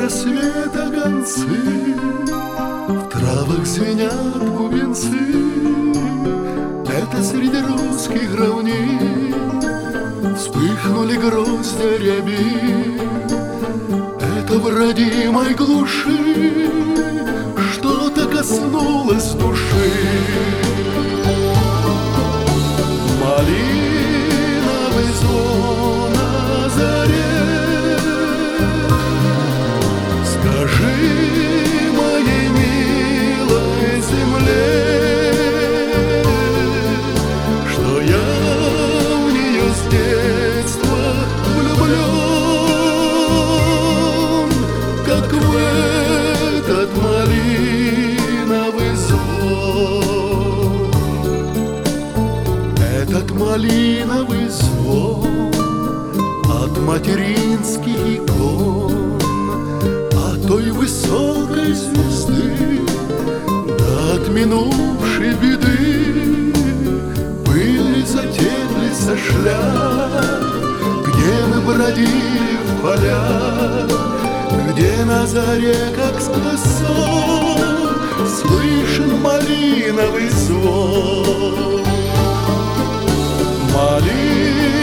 рассвета гонцы, в травах звенят бубенцы. Это среди русских равнин вспыхнули грозди ряби. Это в родимой глуши что-то коснулось души. Малиновый звон на заре, скажи моей милой земле, что я в нее с детства влюблен, как в этот малиновый звон. Этот малиновый звон от материнских икон, от той высокой звезды, да от минувшей беды. Пыль затеплись со шляп, где мы бродили в полях, где на заре, как сквозь сон, слышен малиновый звон. Малиновый